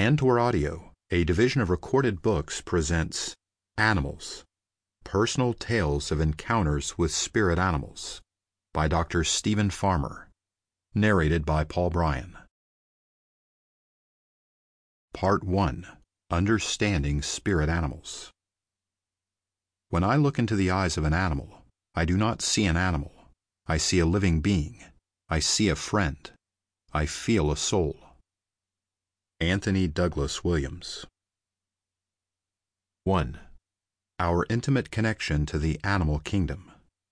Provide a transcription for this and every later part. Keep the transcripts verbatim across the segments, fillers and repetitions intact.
Tantor Audio, a division of Recorded Books, presents Animals, Personal Tales of Encounters with Spirit Animals by Doctor Stephen Farmer, narrated by Paul Bryan. Part one. Understanding Spirit Animals. When I look into the eyes of an animal, I do not see an animal. I see a living being. I see a friend. I feel a soul. Anthony Douglas Williams. one. Our intimate connection to the animal kingdom.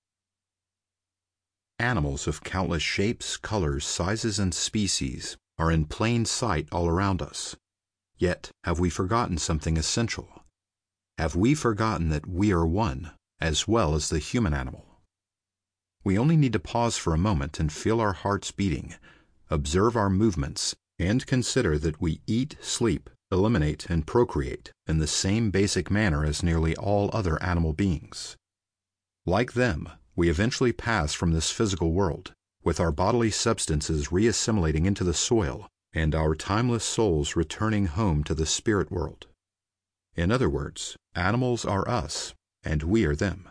Animals of countless shapes, colors, sizes, and species are in plain sight all around us. Yet, have we forgotten something essential? Have we forgotten that we are one, as well as the human animal? We only need to pause for a moment and feel our hearts beating, observe our movements, and consider that we eat, sleep, eliminate, and procreate in the same basic manner as nearly all other animal beings. Like them, we eventually pass from this physical world, with our bodily substances reassimilating into the soil and our timeless souls returning home to the spirit world. In other words, animals are us, and we are them.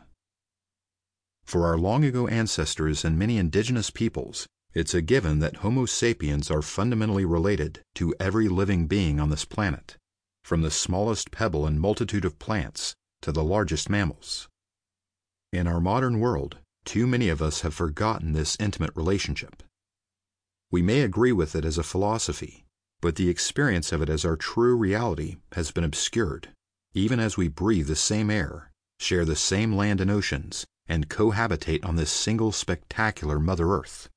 For our long-ago ancestors and many indigenous peoples, it's a given that Homo sapiens are fundamentally related to every living being on this planet, from the smallest pebble and multitude of plants to the largest mammals. In our modern world, too many of us have forgotten this intimate relationship. We may agree with it as a philosophy, but the experience of it as our true reality has been obscured, even as we breathe the same air, share the same land and oceans, and cohabitate on this single spectacular Mother Earth.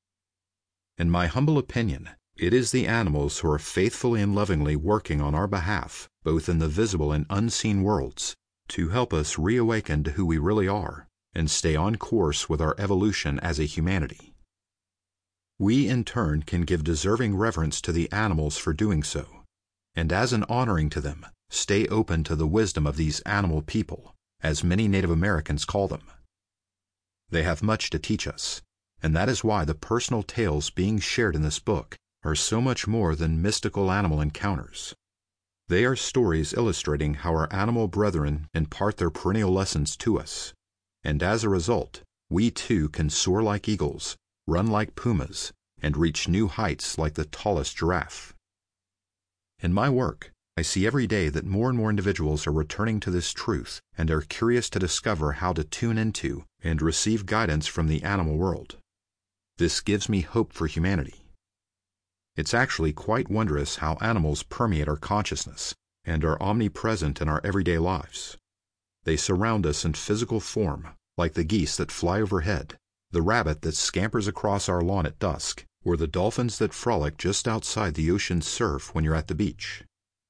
In my humble opinion, it is the animals who are faithfully and lovingly working on our behalf, both in the visible and unseen worlds, to help us reawaken to who we really are and stay on course with our evolution as a humanity. We, in turn, can give deserving reverence to the animals for doing so, and as an honoring to them, stay open to the wisdom of these animal people, as many Native Americans call them. They have much to teach us, and that is why the personal tales being shared in this book are so much more than mystical animal encounters. They are stories illustrating how our animal brethren impart their perennial lessons to us, and as a result, we too can soar like eagles, run like pumas, and reach new heights like the tallest giraffe. In my work, I see every day that more and more individuals are returning to this truth and are curious to discover how to tune into and receive guidance from the animal world. This gives me hope for humanity. It's actually quite wondrous how animals permeate our consciousness and are omnipresent in our everyday lives. They surround us in physical form, like the geese that fly overhead, the rabbit that scampers across our lawn at dusk, or the dolphins that frolic just outside the ocean's surf when you're at the beach.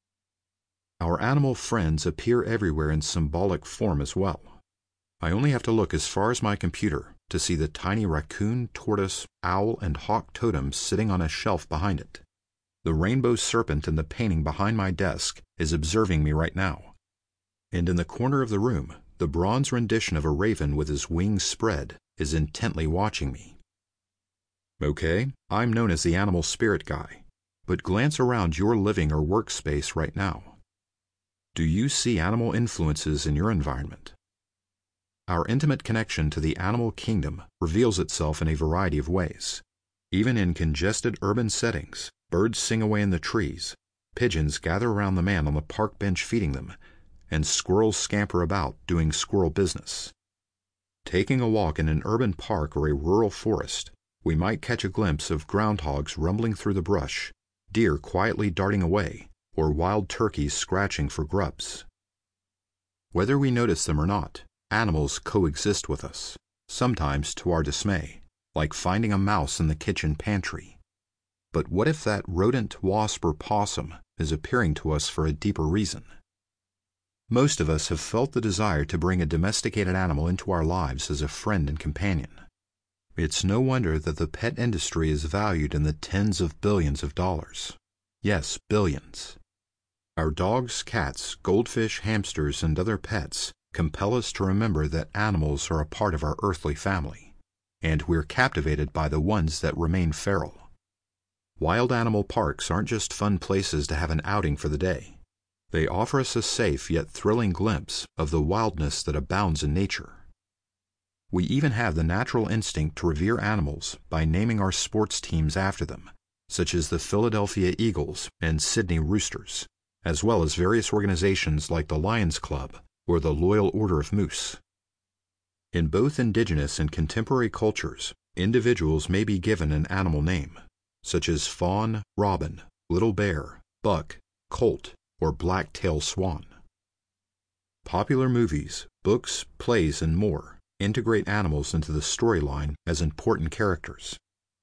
Our animal friends appear everywhere in symbolic form as well. I only have to look as far as my computer to see the tiny raccoon, tortoise, owl, and hawk totems sitting on a shelf behind it. The rainbow serpent in the painting behind my desk is observing me right now. And in the corner of the room, the bronze rendition of a raven with his wings spread is intently watching me. Okay, I'm known as the animal spirit guy, but glance around your living or workspace right now. Do you see animal influences in your environment? Our intimate connection to the animal kingdom reveals itself in a variety of ways. Even in congested urban settings, birds sing away in the trees, pigeons gather around the man on the park bench feeding them, and squirrels scamper about doing squirrel business. Taking a walk in an urban park or a rural forest, we might catch a glimpse of groundhogs rumbling through the brush, deer quietly darting away, or wild turkeys scratching for grubs. Whether we notice them or not, animals coexist with us, sometimes to our dismay, like finding a mouse in the kitchen pantry. But what if that rodent, wasp, or possum is appearing to us for a deeper reason? Most of us have felt the desire to bring a domesticated animal into our lives as a friend and companion. It's no wonder that the pet industry is valued in the tens of billions of dollars. Yes, billions. Our dogs, cats, goldfish, hamsters, and other pets compel us to remember that animals are a part of our earthly family, and we're captivated by the ones that remain feral. Wild animal parks aren't just fun places to have an outing for the day. They offer us a safe yet thrilling glimpse of the wildness that abounds in nature. We even have the natural instinct to revere animals by naming our sports teams after them, such as the Philadelphia Eagles and Sydney Roosters, as well as various organizations like the Lions Club or the Loyal Order of Moose. In both indigenous and contemporary cultures, individuals may be given an animal name, such as fawn, robin, little bear, buck, colt, or black-tail swan. Popular movies, books, plays, and more integrate animals into the storyline as important characters.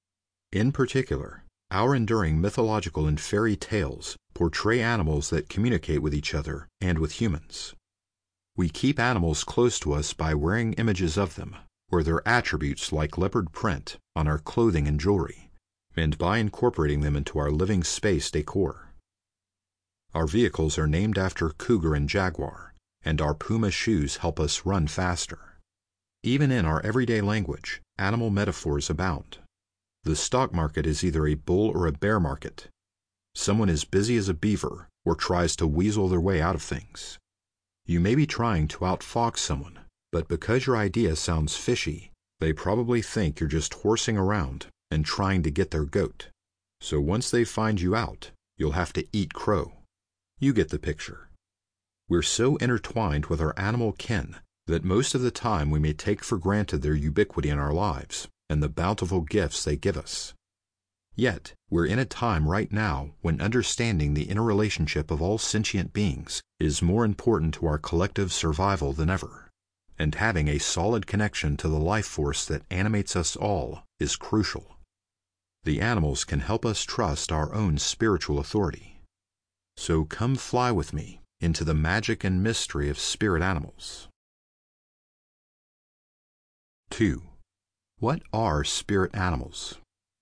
In particular, our enduring mythological and fairy tales portray animals that communicate with each other and with humans. We keep animals close to us by wearing images of them, or their attributes like leopard print, on our clothing and jewelry, and by incorporating them into our living space decor. Our vehicles are named after cougar and jaguar, and our Puma shoes help us run faster. Even in our everyday language, animal metaphors abound. The stock market is either a bull or a bear market. Someone is busy as a beaver or tries to weasel their way out of things. You may be trying to outfox someone, but because your idea sounds fishy, they probably think you're just horsing around and trying to get their goat. So once they find you out, you'll have to eat crow. You get the picture. We're so intertwined with our animal kin that most of the time we may take for granted their ubiquity in our lives and the bountiful gifts they give us. Yet, we're in a time right now when understanding the interrelationship of all sentient beings is more important to our collective survival than ever, and having a solid connection to the life force that animates us all is crucial. The animals can help us trust our own spiritual authority. So come fly with me into the magic and mystery of spirit animals. two. What are spirit animals?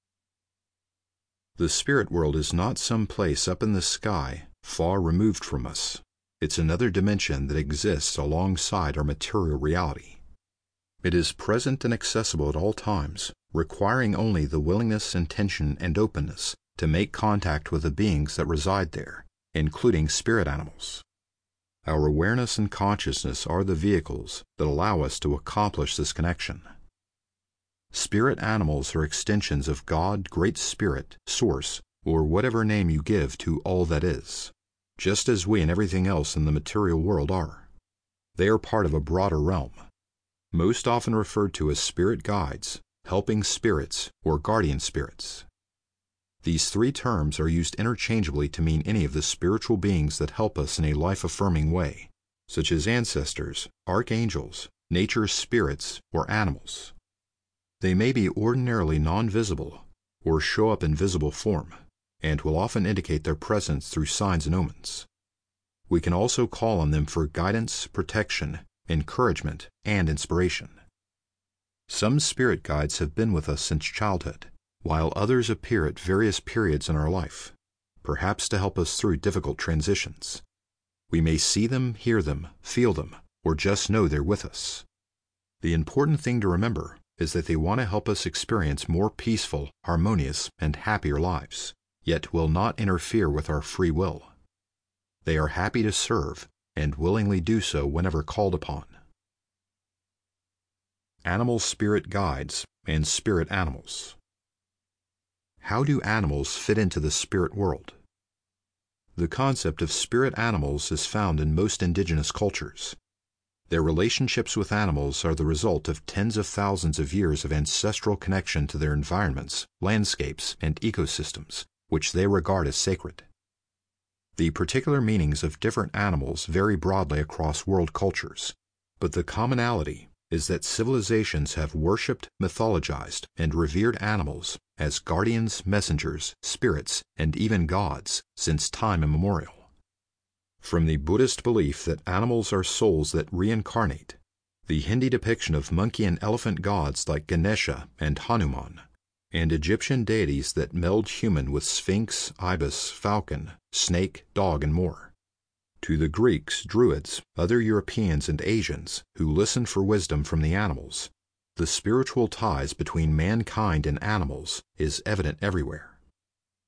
The spirit world is not some place up in the sky, far removed from us. It's another dimension that exists alongside our material reality. It is present and accessible at all times, requiring only the willingness, intention, and openness to make contact with the beings that reside there, including spirit animals. Our awareness and consciousness are the vehicles that allow us to accomplish this connection. Spirit animals are extensions of God, Great Spirit, Source, or whatever name you give to all that is, just as we and everything else in the material world are. They are part of a broader realm, most often referred to as spirit guides, helping spirits, or guardian spirits. These three terms are used interchangeably to mean any of the spiritual beings that help us in a life-affirming way, such as ancestors, archangels, nature's spirits, or animals. They may be ordinarily non-visible or show up in visible form, and will often indicate their presence through signs and omens. We can also call on them for guidance, protection, encouragement, and inspiration. Some spirit guides have been with us since childhood, while others appear at various periods in our life, perhaps to help us through difficult transitions. We may see them, hear them, feel them, or just know they're with us. The important thing to remember is that they want to help us experience more peaceful, harmonious, and happier lives, yet will not interfere with our free will. They are happy to serve and willingly do so whenever called upon. Animal spirit guides and spirit animals. How do animals fit into the spirit world? The concept of spirit animals is found in most indigenous cultures. Their relationships with animals are the result of tens of thousands of years of ancestral connection to their environments, landscapes, and ecosystems, which they regard as sacred. The particular meanings of different animals vary broadly across world cultures, but the commonality is that civilizations have worshipped, mythologized, and revered animals as guardians, messengers, spirits, and even gods since time immemorial. From the Buddhist belief that animals are souls that reincarnate, the Hindi depiction of monkey and elephant gods like Ganesha and Hanuman, and Egyptian deities that meld human with sphinx, ibis, falcon, snake, dog, and more, to the Greeks, Druids, other Europeans, and Asians who listened for wisdom from the animals, the spiritual ties between mankind and animals is evident everywhere.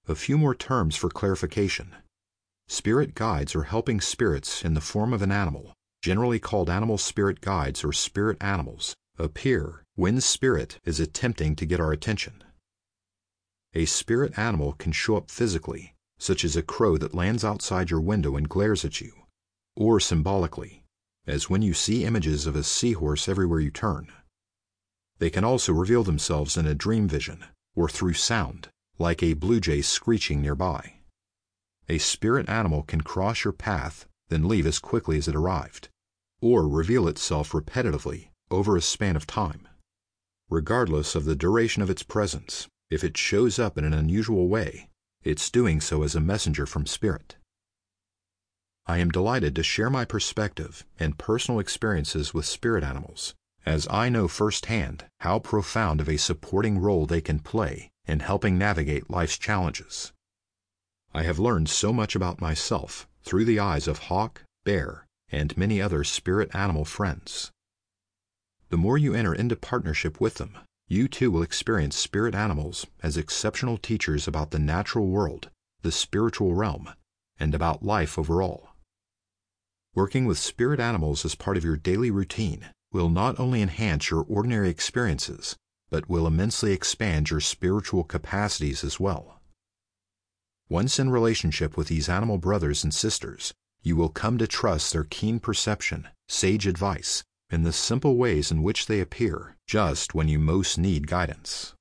A few more terms for clarification. Spirit guides are helping spirits in the form of an animal, generally called animal spirit guides or spirit animals, appear when spirit is attempting to get our attention. A spirit animal can show up physically, such as a crow that lands outside your window and glares at you, or symbolically, as when you see images of a seahorse everywhere you turn. They can also reveal themselves in a dream vision, or through sound, like a blue jay screeching nearby. A spirit animal can cross your path, then leave as quickly as it arrived, or reveal itself repetitively over a span of time. Regardless of the duration of its presence, if it shows up in an unusual way, it's doing so as a messenger from spirit. I am delighted to share my perspective and personal experiences with spirit animals, as I know firsthand how profound of a supporting role they can play in helping navigate life's challenges. I have learned so much about myself through the eyes of hawk, bear, and many other spirit animal friends. The more you enter into partnership with them, you too will experience spirit animals as exceptional teachers about the natural world, the spiritual realm, and about life overall. Working with spirit animals as part of your daily routine will not only enhance your ordinary experiences, but will immensely expand your spiritual capacities as well. Once in relationship with these animal brothers and sisters, you will come to trust their keen perception, sage advice, and the simple ways in which they appear just when you most need guidance.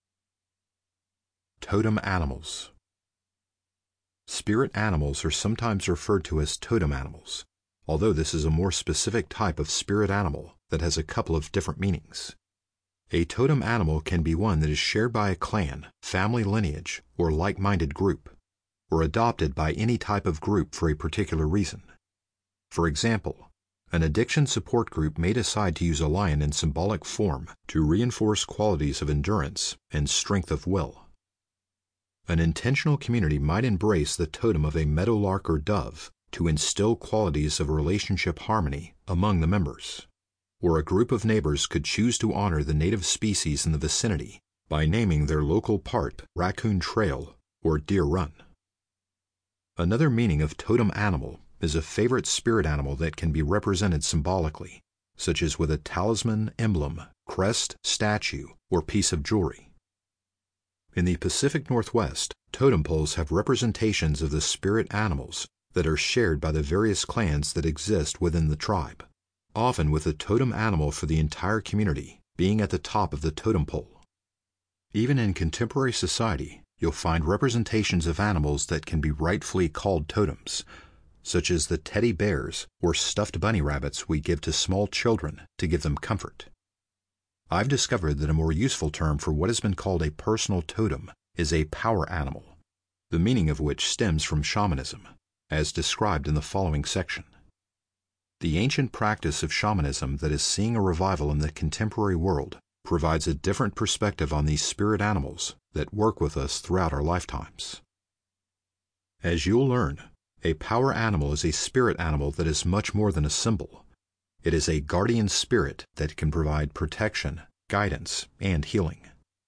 Totem animals. Spirit animals are sometimes referred to as totem animals, although this is a more specific type of spirit animal that has a couple of different meanings. A totem animal can be one that is shared by a clan, family lineage, or like-minded group, or adopted by any type of group for a particular reason. For example, an addiction support group may decide to use a lion in symbolic form to reinforce qualities of endurance and strength of will. An intentional community might embrace the totem of a meadowlark or dove to instill qualities of relationship harmony among the members. Or a group of neighbors could choose to honor the native species in the vicinity by naming their local park Raccoon Trail or Deer Run. Another meaning of totem animal is a favorite spirit animal that can be represented symbolically, such as with a talisman, emblem, crest, statue, or piece of jewelry. In the Pacific Northwest, totem poles have representations of the spirit animals that are shared by the various clans that exist within the tribe, often with a totem animal for the entire community being at the top of the totem pole. Even in contemporary society, you'll find representations of animals that can be rightfully called totems, such as the teddy bears or stuffed bunny rabbits we give to small children to give them comfort. I've discovered that a more useful term for what has been called a personal totem is a power animal, the meaning of which stems from shamanism, as described in the following section. The ancient practice of shamanism that is seeing a revival in the contemporary world provides a different perspective on these spirit animals that work with us throughout our lifetimes. As you'll learn, a power animal is a spirit animal that is much more than a symbol. It is a guardian spirit that can provide protection, guidance, and healing.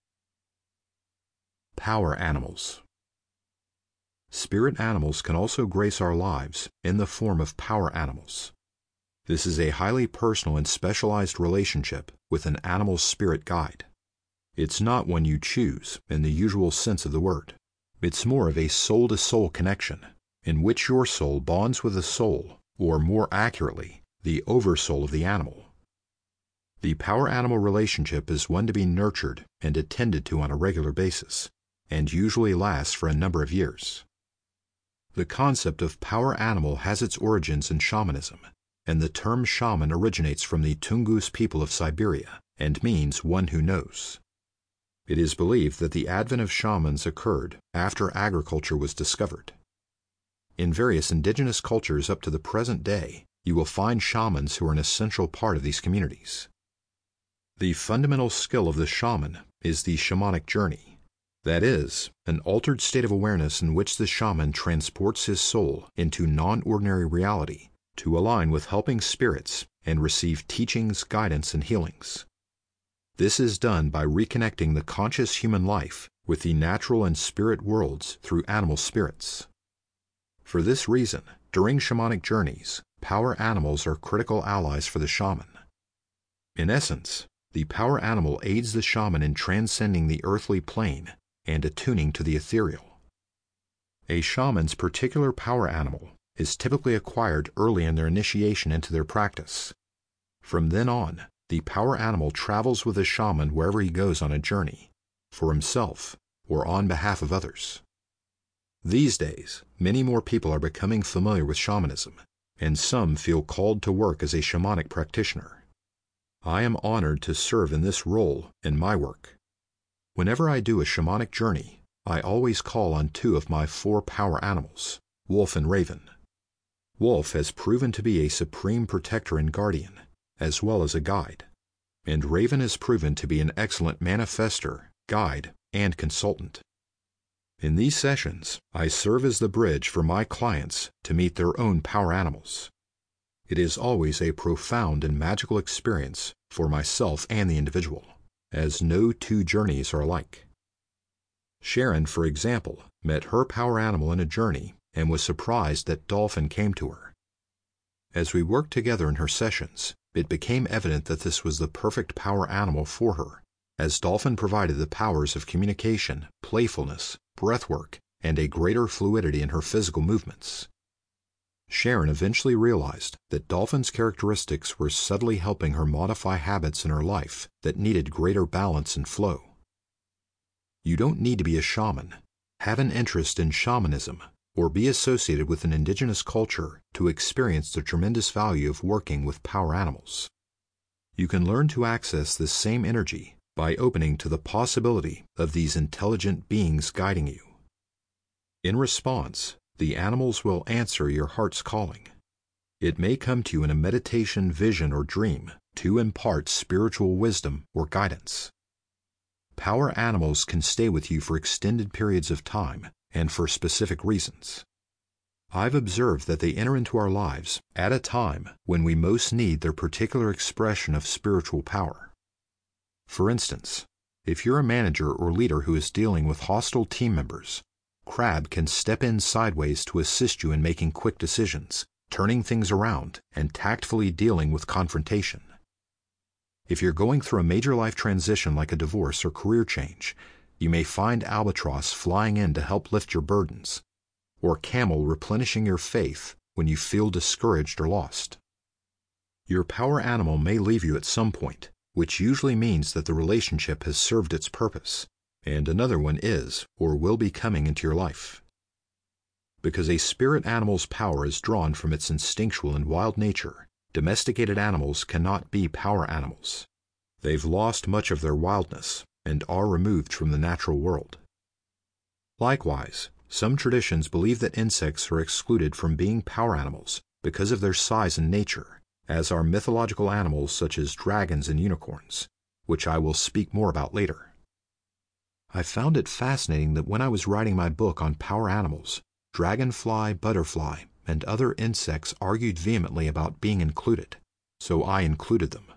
Power animals. Spirit animals can also grace our lives in the form of power animals. This is a highly personal and specialized relationship with an animal's spirit guide. It's not one you choose in the usual sense of the word. It's more of a soul-to-soul connection, in which your soul bonds with the soul, or more accurately, the oversoul of the animal. The power animal relationship is one to be nurtured and attended to on a regular basis, and usually lasts for a number of years. The concept of power animal has its origins in shamanism, and the term shaman originates from the Tungus people of Siberia and means one who knows. It is believed that the advent of shamans occurred after agriculture was discovered. In various indigenous cultures up to the present day, you will find shamans who are an essential part of these communities. The fundamental skill of the shaman is the shamanic journey. That is, an altered state of awareness in which the shaman transports his soul into non-ordinary reality to align with helping spirits and receive teachings, guidance, and healings. This is done by reconnecting the conscious human life with the natural and spirit worlds through animal spirits. For this reason, during shamanic journeys, power animals are critical allies for the shaman. In essence, the power animal aids the shaman in transcending the earthly plane and attuning to the ethereal. A shaman's particular power animal is typically acquired early in their initiation into their practice. From then on, the power animal travels with the shaman wherever he goes on a journey, for himself or on behalf of others. These days, many more people are becoming familiar with shamanism, and some feel called to work as a shamanic practitioner. I am honored to serve in this role in my work. Whenever I do a shamanic journey, I always call on two of my four power animals, Wolf and Raven. Wolf has proven to be a supreme protector and guardian, as well as a guide, and Raven has proven to be an excellent manifester, guide, and consultant. In these sessions, I serve as the bridge for my clients to meet their own power animals. It is always a profound and magical experience for myself and the individual, as no two journeys are alike. Sharon, for example, met her power animal in a journey and was surprised that Dolphin came to her. As we worked together in her sessions, it became evident that this was the perfect power animal for her, as Dolphin provided the powers of communication, playfulness, breathwork, and a greater fluidity in her physical movements. Sharon eventually realized that Dolphin's characteristics were subtly helping her modify habits in her life that needed greater balance and flow. You don't need to be a shaman, have an interest in shamanism, or be associated with an indigenous culture to experience the tremendous value of working with power animals. You can learn to access this same energy by opening to the possibility of these intelligent beings guiding you. In response, the animals will answer your heart's calling. It may come to you in a meditation, vision, or dream to impart spiritual wisdom or guidance. Power animals can stay with you for extended periods of time and for specific reasons. I've observed that they enter into our lives at a time when we most need their particular expression of spiritual power. For instance, if you're a manager or leader who is dealing with hostile team members, Crab can step in sideways to assist you in making quick decisions, turning things around, and tactfully dealing with confrontation. If you're going through a major life transition like a divorce or career change, you may find Albatross flying in to help lift your burdens, or Camel replenishing your faith when you feel discouraged or lost. Your power animal may leave you at some point, which usually means that the relationship has served its purpose, and another one is or will be coming into your life. Because a spirit animal's power is drawn from its instinctual and wild nature, domesticated animals cannot be power animals. They've lost much of their wildness and are removed from the natural world. Likewise, some traditions believe that insects are excluded from being power animals because of their size and nature, as are mythological animals such as dragons and unicorns, which I will speak more about later. I found it fascinating that when I was writing my book on power animals, dragonfly, butterfly, and other insects argued vehemently about being included, so I included them.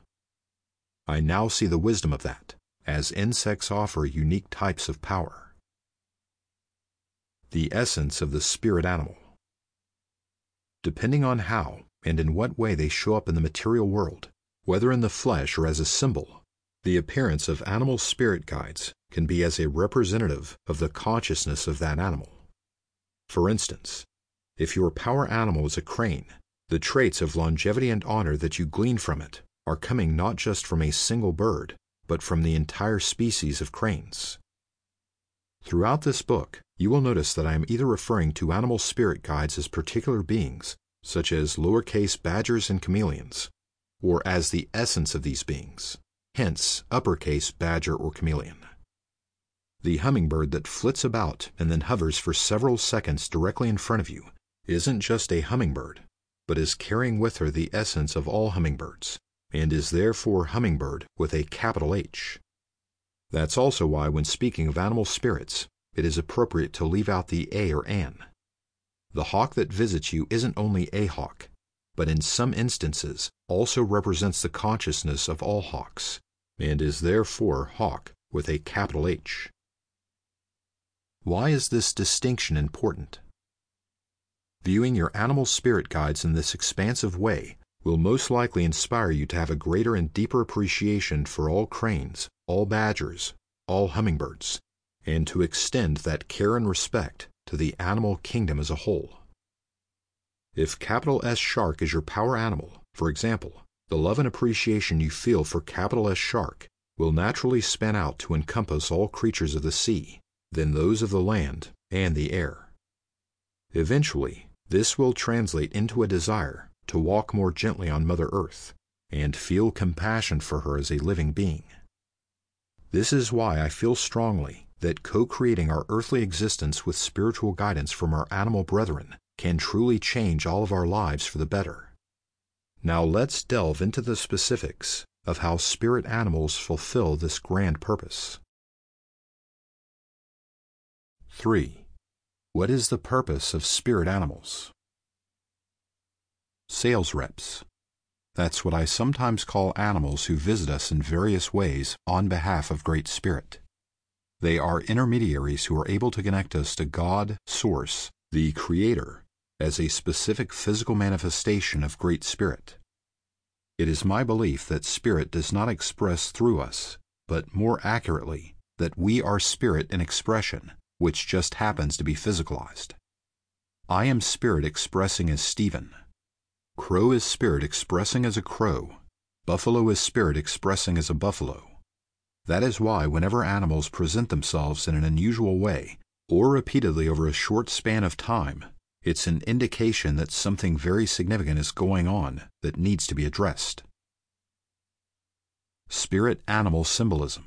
I now see the wisdom of that, as insects offer unique types of power. The essence of the spirit animal. Depending on how and in what way they show up in the material world, whether in the flesh or as a symbol, the appearance of animal spirit guides can be as a representative of the consciousness of that animal. For instance, if your power animal is a crane, the traits of longevity and honor that you glean from it are coming not just from a single bird, but from the entire species of cranes. Throughout this book, you will notice that I am either referring to animal spirit guides as particular beings, such as lowercase badgers and chameleons, or as the essence of these beings, hence uppercase badger or chameleon. The hummingbird that flits about and then hovers for several seconds directly in front of you isn't just a hummingbird, but is carrying with her the essence of all hummingbirds, and is therefore hummingbird with a capital H. That's also why when speaking of animal spirits, it is appropriate to leave out the A or an. The hawk that visits you isn't only a hawk, but in some instances also represents the consciousness of all hawks, and is therefore hawk with a capital H. Why is this distinction important? Viewing your animal spirit guides in this expansive way will most likely inspire you to have a greater and deeper appreciation for all cranes, all badgers, all hummingbirds, and to extend that care and respect to the animal kingdom as a whole. If capital S shark is your power animal, for example, the love and appreciation you feel for capital S shark will naturally span out to encompass all creatures of the sea, then those of the land and the air. Eventually, this will translate into a desire to walk more gently on Mother Earth and feel compassion for her as a living being. This is why I feel strongly that co-creating our earthly existence with spiritual guidance from our animal brethren can truly change all of our lives for the better. Now let's delve into the specifics of how spirit animals fulfill this grand purpose. three. What is the purpose of spirit animals? Sales reps. That's what I sometimes call animals who visit us in various ways on behalf of Great Spirit. They are intermediaries who are able to connect us to God, Source, the Creator, as a specific physical manifestation of Great Spirit. It is my belief that Spirit does not express through us, but more accurately, that we are Spirit in expression, which just happens to be physicalized. I am Spirit expressing as Stephen. Crow is Spirit expressing as a crow. Buffalo is Spirit expressing as a buffalo. That is why whenever animals present themselves in an unusual way, or repeatedly over a short span of time, it's an indication that something very significant is going on that needs to be addressed. Spirit animal symbolism.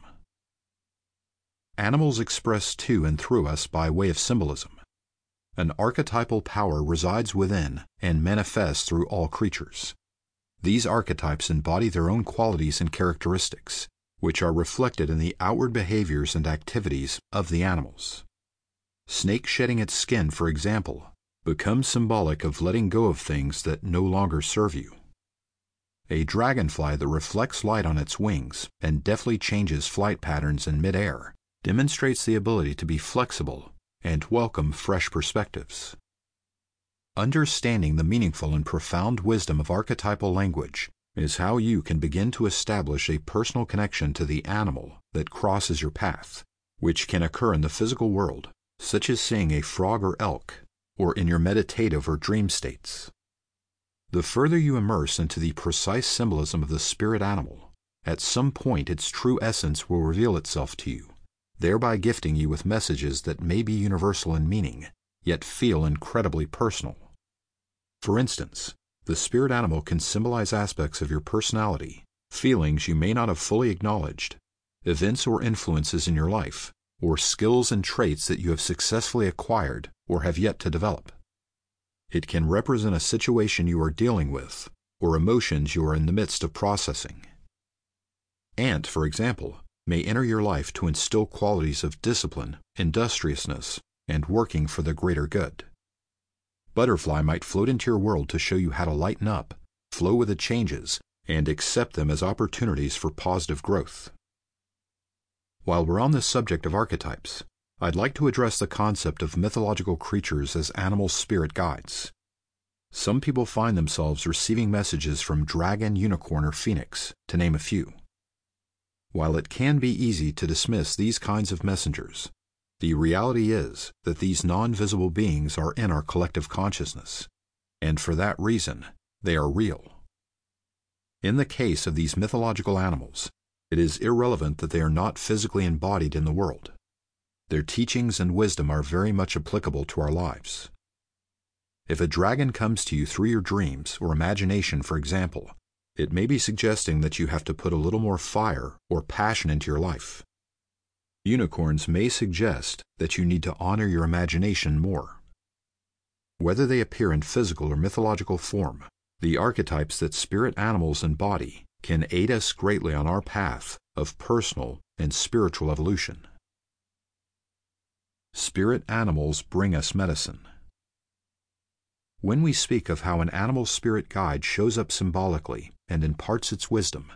Animals express to and through us by way of symbolism. An archetypal power resides within and manifests through all creatures. These archetypes embody their own qualities and characteristics, which are reflected in the outward behaviors and activities of the animals. Snake shedding its skin, for example, becomes symbolic of letting go of things that no longer serve you. A dragonfly that reflects light on its wings and deftly changes flight patterns in midair demonstrates the ability to be flexible and welcome fresh perspectives. Understanding the meaningful and profound wisdom of archetypal language is how you can begin to establish a personal connection to the animal that crosses your path, which can occur in the physical world, such as seeing a frog or elk, or in your meditative or dream states. The further you immerse into the precise symbolism of the spirit animal, at some point its true essence will reveal itself to you, thereby gifting you with messages that may be universal in meaning, yet feel incredibly personal. For instance, the spirit animal can symbolize aspects of your personality, feelings you may not have fully acknowledged, events or influences in your life, or skills and traits that you have successfully acquired or have yet to develop. It can represent a situation you are dealing with, or emotions you are in the midst of processing. Ant, for example, may enter your life to instill qualities of discipline, industriousness, and working for the greater good. Butterfly might float into your world to show you how to lighten up, flow with the changes, and accept them as opportunities for positive growth. While we're on the subject of archetypes, I'd like to address the concept of mythological creatures as animal spirit guides. Some people find themselves receiving messages from dragon, unicorn, or phoenix, to name a few. While it can be easy to dismiss these kinds of messengers, the reality is that these non-visible beings are in our collective consciousness, and for that reason, they are real. In the case of these mythological animals, it is irrelevant that they are not physically embodied in the world. Their teachings and wisdom are very much applicable to our lives. If a dragon comes to you through your dreams or imagination, for example, it may be suggesting that you have to put a little more fire or passion into your life. Unicorns may suggest that you need to honor your imagination more. Whether they appear in physical or mythological form, the archetypes that spirit animals embody can aid us greatly on our path of personal and spiritual evolution. Spirit animals bring us medicine. When we speak of how an animal spirit guide shows up symbolically and imparts its wisdom,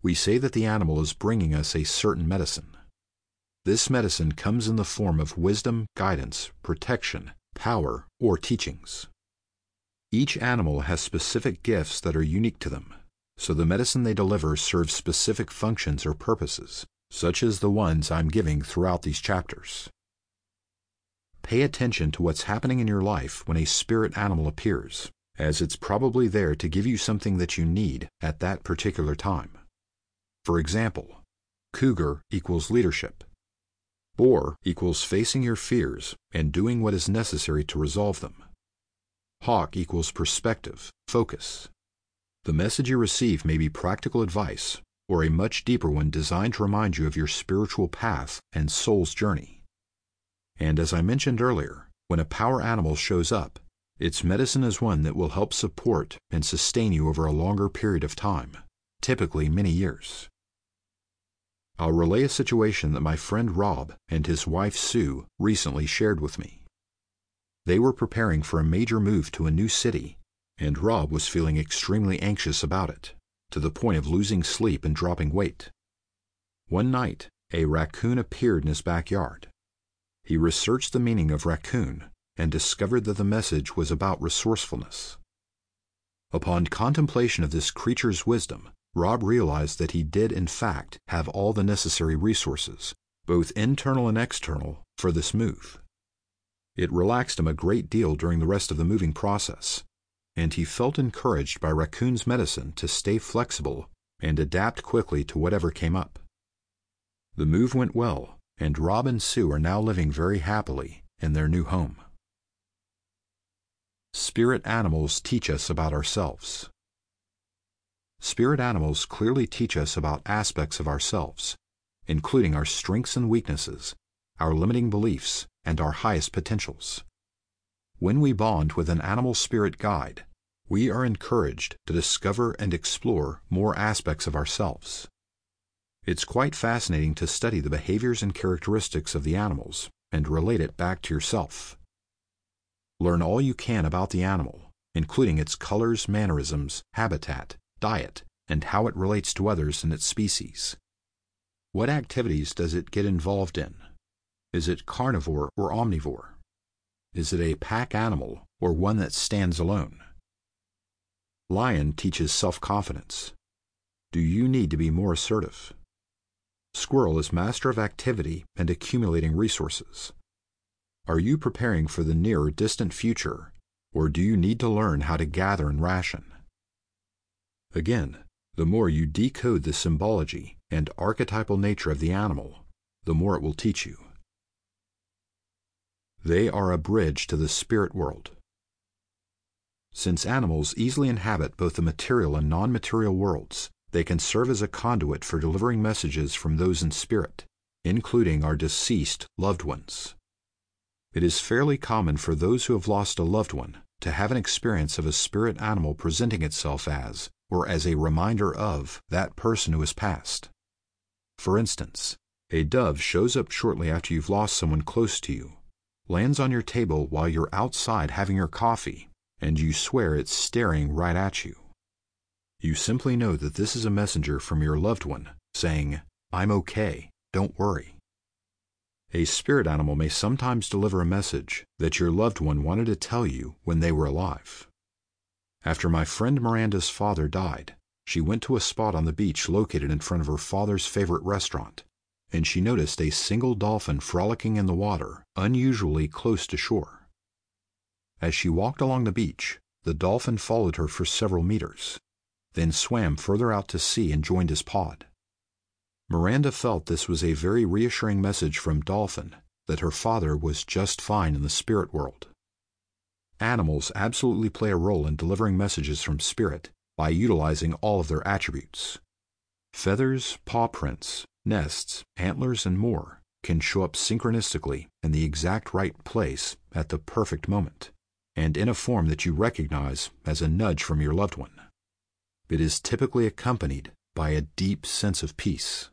we say that the animal is bringing us a certain medicine. This medicine comes in the form of wisdom, guidance, protection, power, or teachings. Each animal has specific gifts that are unique to them, so the medicine they deliver serves specific functions or purposes, such as the ones I'm giving throughout these chapters. Pay attention to what's happening in your life when a spirit animal appears, as it's probably there to give you something that you need at that particular time. For example, cougar equals leadership. Boar equals facing your fears and doing what is necessary to resolve them. Hawk equals perspective, focus. The message you receive may be practical advice or a much deeper one designed to remind you of your spiritual path and soul's journey. And as I mentioned earlier, when a power animal shows up, its medicine is one that will help support and sustain you over a longer period of time, typically many years. I'll relay a situation that my friend Rob and his wife Sue recently shared with me. They were preparing for a major move to a new city, and Rob was feeling extremely anxious about it, to the point of losing sleep and dropping weight. One night, a raccoon appeared in his backyard. He researched the meaning of raccoon and discovered that the message was about resourcefulness. Upon contemplation of this creature's wisdom, Rob realized that he did in fact have all the necessary resources, both internal and external, for this move. It relaxed him a great deal during the rest of the moving process, and he felt encouraged by Raccoon's medicine to stay flexible and adapt quickly to whatever came up. The move went well, and Rob and Sue are now living very happily in their new home. Spirit animals teach us about ourselves. Spirit animals clearly teach us about aspects of ourselves, including our strengths and weaknesses, our limiting beliefs, and our highest potentials. When we bond with an animal spirit guide, we are encouraged to discover and explore more aspects of ourselves. It's quite fascinating to study the behaviors and characteristics of the animals and relate it back to yourself. Learn all you can about the animal, including its colors, mannerisms, habitat, diet, and how it relates to others in its species. What activities does it get involved in? Is it carnivore or omnivore? Is it a pack animal or one that stands alone? Lion teaches self-confidence. Do you need to be more assertive? Squirrel is master of activity and accumulating resources. Are you preparing for the near or distant future, or do you need to learn how to gather and ration? Again, the more you decode the symbology and archetypal nature of the animal, the more it will teach you. They are a bridge to the spirit world. Since animals easily inhabit both the material and non-material worlds, they can serve as a conduit for delivering messages from those in spirit, including our deceased loved ones. It is fairly common for those who have lost a loved one to have an experience of a spirit animal presenting itself as, or as a reminder of, that person who has passed. For instance, a dove shows up shortly after you've lost someone close to you, lands on your table while you're outside having your coffee, and you swear it's staring right at you. You simply know that this is a messenger from your loved one saying, "I'm okay, don't worry." A spirit animal may sometimes deliver a message that your loved one wanted to tell you when they were alive. After my friend Miranda's father died, she went to a spot on the beach located in front of her father's favorite restaurant, and she noticed a single dolphin frolicking in the water unusually close to shore. As she walked along the beach, the dolphin followed her for several meters, then swam further out to sea and joined his pod. Miranda felt this was a very reassuring message from Dolphin that her father was just fine in the spirit world. Animals absolutely play a role in delivering messages from spirit by utilizing all of their attributes. Feathers, paw prints, nests, antlers, and more can show up synchronistically in the exact right place at the perfect moment, and in a form that you recognize as a nudge from your loved one. It is typically accompanied by a deep sense of peace.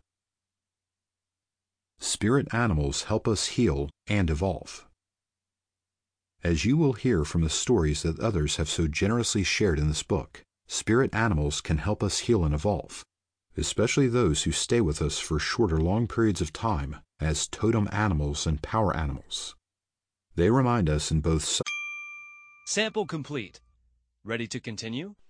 Spirit animals help us heal and evolve. As you will hear from the stories that others have so generously shared in this book, spirit animals can help us heal and evolve, especially those who stay with us for short or long periods of time as totem animals and power animals. They remind us in both. Sample complete. Ready to continue?